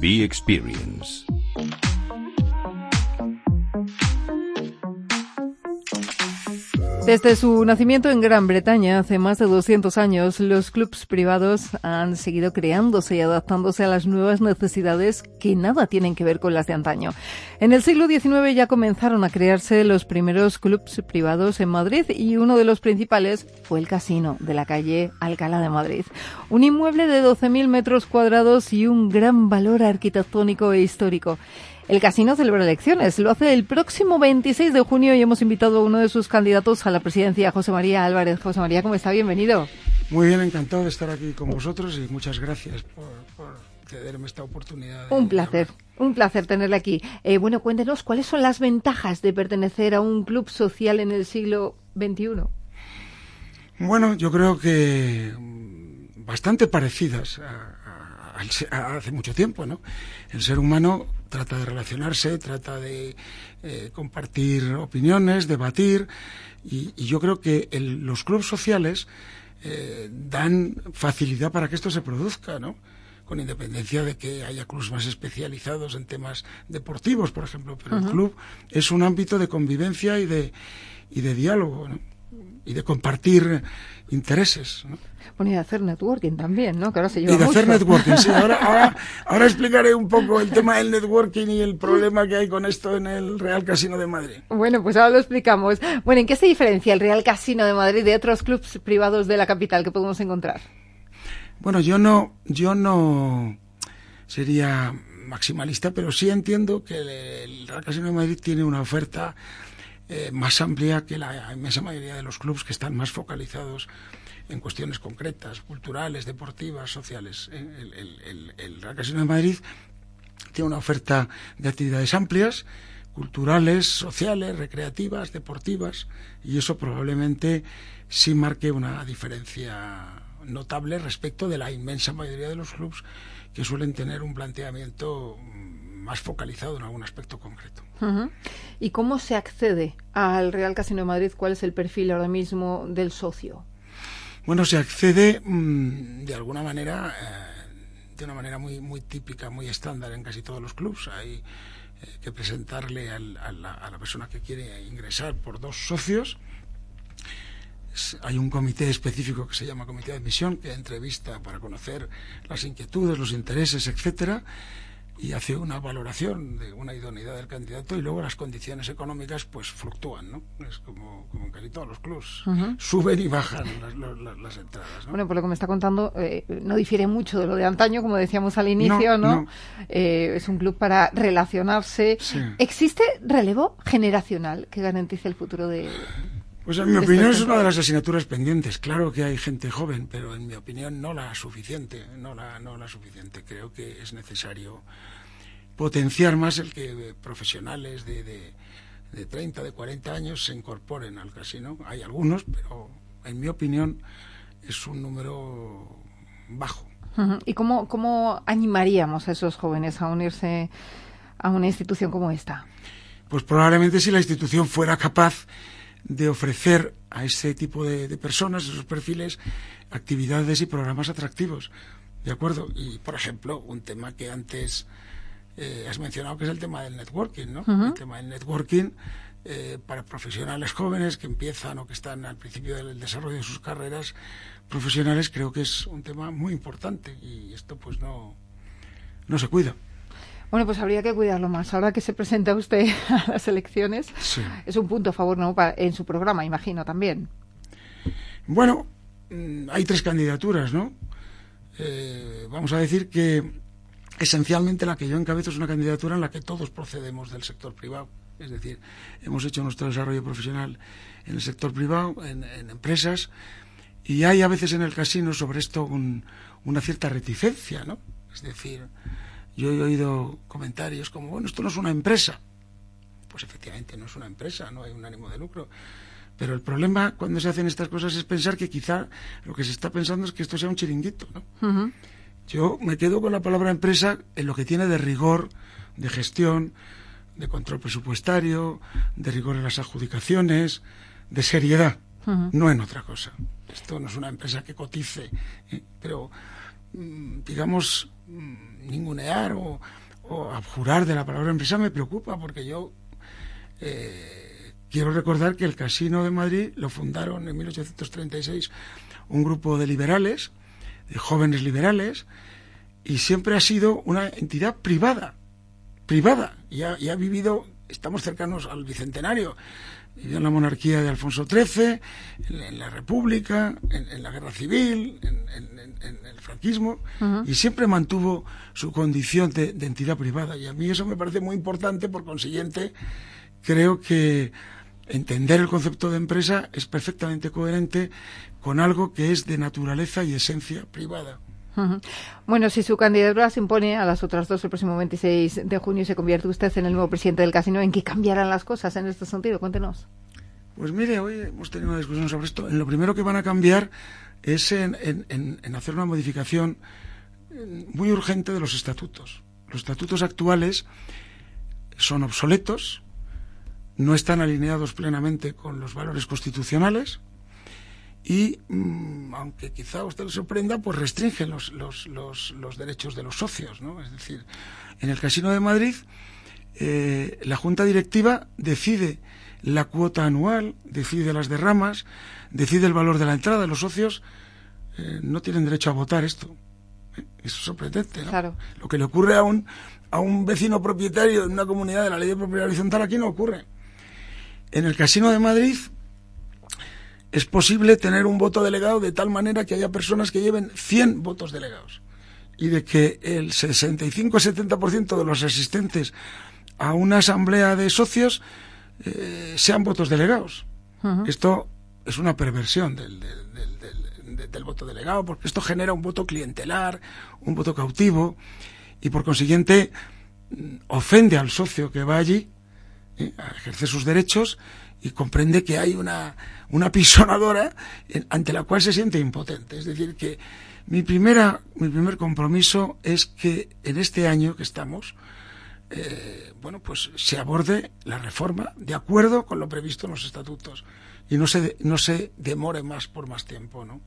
The Experience. Desde su nacimiento en Gran Bretaña, hace más de 200 años, los clubs privados han seguido creándose y adaptándose a las nuevas necesidades que nada tienen que ver con las de antaño. En el siglo XIX ya comenzaron a crearse los primeros clubs privados en Madrid y uno de los principales fue el Casino de la calle Alcalá de Madrid. Un inmueble de 12.000 metros cuadrados y un gran valor arquitectónico e histórico. El Casino celebra elecciones, lo hace el próximo 26 de junio y hemos invitado a uno de sus candidatos a la presidencia, José María Álvarez. José María, ¿cómo está? Bienvenido. Muy bien, encantado de estar aquí con vosotros y muchas gracias por cederme esta oportunidad. Un placer tenerle aquí. Bueno, cuéntenos, ¿cuáles son las ventajas de pertenecer a un club social en el siglo XXI? Bueno, yo creo que bastante parecidas a hace mucho tiempo, ¿no? El ser humano trata de relacionarse, trata de compartir opiniones, debatir, y yo creo que los clubes sociales dan facilidad para que esto se produzca, ¿no? Con independencia de que haya clubes más especializados en temas deportivos, por ejemplo, pero el club es un ámbito de convivencia y de diálogo, ¿no? Y de compartir intereses, ¿no? Bueno, y de hacer networking también, ¿no? Que ahora se lleva mucho. Y de hacer networking, sí. Ahora explicaré un poco el tema del networking y el problema que hay con esto en el Real Casino de Madrid. Bueno, pues ahora lo explicamos. Bueno, ¿en qué se diferencia el Real Casino de Madrid de otros clubs privados de la capital que podemos encontrar? Bueno, yo no sería maximalista, pero sí entiendo que el Real Casino de Madrid tiene una oferta más amplia que la inmensa mayoría de los clubes que están más focalizados en cuestiones concretas, culturales, deportivas, sociales. El Real Casino de Madrid tiene una oferta de actividades amplias, culturales, sociales, recreativas, deportivas, y eso probablemente sí marque una diferencia notable respecto de la inmensa mayoría de los clubes que suelen tener un planteamiento más focalizado en algún aspecto concreto. ¿Y cómo se accede al Real Casino de Madrid? ¿Cuál es el perfil ahora mismo del socio? Bueno, se accede de alguna manera, de una manera muy típica, muy estándar en casi todos los clubes. Hay que presentarle a la persona que quiere ingresar por dos socios. Hay un comité específico que se llama Comité de Admisión, que entrevista para conocer las inquietudes, los intereses, etcétera, y hace una valoración de una idoneidad del candidato, y luego las condiciones económicas pues fluctúan, ¿no? Es como en casi todos los clubs, suben y bajan las entradas, ¿no? Bueno, por lo que me está contando, no difiere mucho de lo de antaño, como decíamos al inicio, ¿no? Es un club para relacionarse. Sí. ¿Existe relevo generacional que garantice el futuro de...? Pues en mi opinión es una de las asignaturas pendientes. Claro que hay gente joven, pero en mi opinión no la suficiente. Creo que es necesario potenciar más el que profesionales de 30, de 40 años se incorporen al casino. Hay algunos, pero en mi opinión es un número bajo. ¿Y cómo animaríamos a esos jóvenes a unirse a una institución como esta? Pues probablemente si la institución fuera capaz de ofrecer a ese tipo de personas, esos perfiles, actividades y programas atractivos, ¿de acuerdo? Y, por ejemplo, un tema que antes has mencionado, que es el tema del networking, ¿no? El tema del networking para profesionales jóvenes que empiezan o que están al principio del desarrollo de sus carreras profesionales, creo que es un tema muy importante, y esto pues no se cuida. Bueno, pues habría que cuidarlo más. Ahora que se presenta usted a las elecciones, sí, es un punto a favor, ¿no? En su programa, imagino, también. Bueno, hay 3 candidaturas, ¿no? Vamos a decir que esencialmente la que yo encabezo es una candidatura en la que todos procedemos del sector privado. Es decir, hemos hecho nuestro desarrollo profesional en el sector privado, en empresas, y hay a veces en el casino sobre esto una cierta reticencia, ¿no? Es decir, yo he oído comentarios como, bueno, esto no es una empresa. Pues efectivamente no es una empresa, no hay un ánimo de lucro. Pero el problema cuando se hacen estas cosas es pensar que quizá lo que se está pensando es que esto sea un chiringuito, ¿no? Yo me quedo con la palabra empresa en lo que tiene de rigor, de gestión, de control presupuestario, de rigor en las adjudicaciones, de seriedad, no en otra cosa. Esto no es una empresa que cotice, pero digamos, ningunear o abjurar de la palabra empresa me preocupa, porque yo quiero recordar que el Casino de Madrid lo fundaron en 1836 un grupo de liberales, de jóvenes liberales, y siempre ha sido una entidad privada, y ha vivido, estamos cercanos al bicentenario, vivió en la monarquía de Alfonso XIII, en la República, en la Guerra Civil, en el franquismo, y siempre mantuvo su condición de entidad privada, y a mí eso me parece muy importante. Por consiguiente, creo que entender el concepto de empresa es perfectamente coherente con algo que es de naturaleza y esencia privada. Bueno, si su candidatura se impone a las otras dos el próximo 26 de junio y se convierte usted en el nuevo presidente del Casino, ¿en qué cambiarán las cosas en este sentido? Cuéntenos. Pues mire, hoy hemos tenido una discusión sobre esto. Lo primero que van a cambiar es en hacer una modificación muy urgente de los estatutos. Los estatutos actuales son obsoletos, no están alineados plenamente con los valores constitucionales, y aunque quizá a usted le sorprenda, pues restringen los derechos de los socios, ¿no? Es decir, en el Casino de Madrid la Junta Directiva decide la cuota anual, decide las derramas, decide el valor de la entrada. Los socios no tienen derecho a votar esto. Es sorprendente, ¿no? Claro. Lo que le ocurre a un vecino propietario de una comunidad de la ley de propiedad horizontal aquí no ocurre. En el Casino de Madrid es posible tener un voto delegado de tal manera que haya personas que lleven 100 votos delegados, y de que el 65-70% de los asistentes a una asamblea de socios sean votos delegados. Esto es una perversión del voto delegado, porque esto genera un voto clientelar, un voto cautivo, y por consiguiente ofende al socio que va allí a ejercer sus derechos, y comprende que hay una pisonadora ante la cual se siente impotente. Es decir, que mi primer compromiso es que en este año que estamos, pues se aborde la reforma de acuerdo con lo previsto en los estatutos, y no se demore más por más tiempo, ¿no?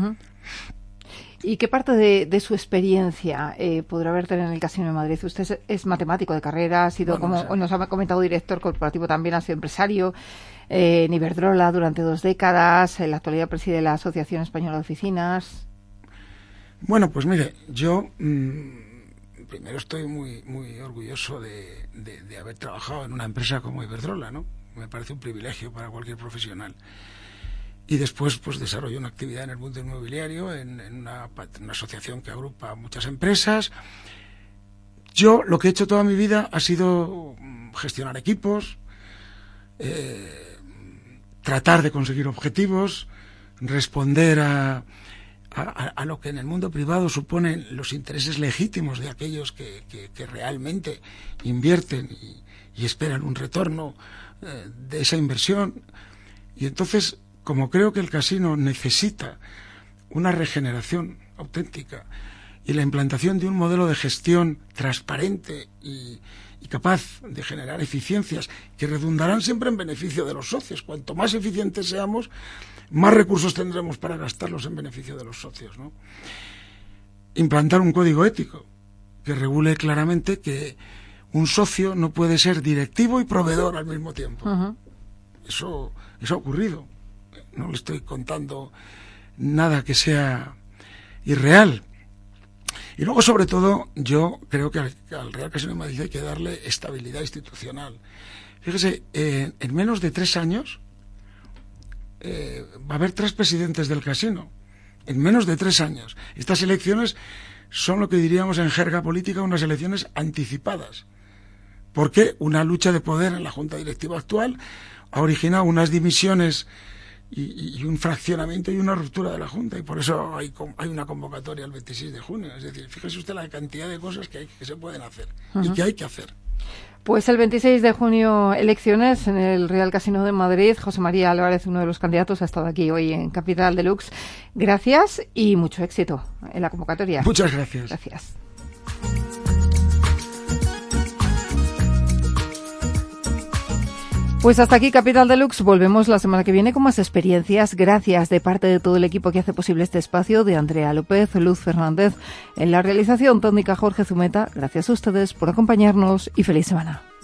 ¿Y qué parte de su experiencia podrá haber tenido en el Casino de Madrid? Usted es matemático de carrera, ha sido, nos ha comentado, director corporativo, también ha sido empresario en Iberdrola durante 2 décadas, en la actualidad preside la Asociación Española de Oficinas. Bueno, pues mire, yo primero estoy muy, muy orgulloso de haber trabajado en una empresa como Iberdrola, ¿no? Me parece un privilegio para cualquier profesional. Y después pues desarrollé una actividad en el mundo inmobiliario, en una asociación que agrupa muchas empresas. Yo lo que he hecho toda mi vida ha sido gestionar equipos, tratar de conseguir objetivos, responder a lo que en el mundo privado suponen los intereses legítimos de aquellos que realmente invierten y esperan un retorno de esa inversión. Y entonces, como creo que el casino necesita una regeneración auténtica y la implantación de un modelo de gestión transparente y capaz de generar eficiencias que redundarán siempre en beneficio de los socios. Cuanto más eficientes seamos, más recursos tendremos para gastarlos en beneficio de los socios, ¿no? Implantar un código ético que regule claramente que un socio no puede ser directivo y proveedor al mismo tiempo. Eso ha ocurrido. No le estoy contando nada que sea irreal. Y luego, sobre todo, yo creo que al Real Casino de Madrid hay que darle estabilidad institucional. Fíjese, en menos de 3 años va a haber 3 presidentes del casino. En menos de 3 años. Estas elecciones son lo que diríamos en jerga política unas elecciones anticipadas. Porque una lucha de poder en la Junta Directiva actual ha originado unas dimisiones y un fraccionamiento y una ruptura de la Junta, y por eso hay una convocatoria el 26 de junio. Es decir, fíjese usted la cantidad de cosas que se pueden hacer y que hay que hacer. Pues el 26 de junio, elecciones en el Real Casino de Madrid. José María Álvarez, uno de los candidatos, ha estado aquí hoy en Capital Deluxe. Gracias y mucho éxito en la convocatoria. Muchas gracias. Gracias. Pues hasta aquí Capital Deluxe. Volvemos la semana que viene con más experiencias. Gracias de parte de todo el equipo que hace posible este espacio, de Andrea López, Luz Fernández, en la realización técnica Jorge Zumeta. Gracias a ustedes por acompañarnos y feliz semana.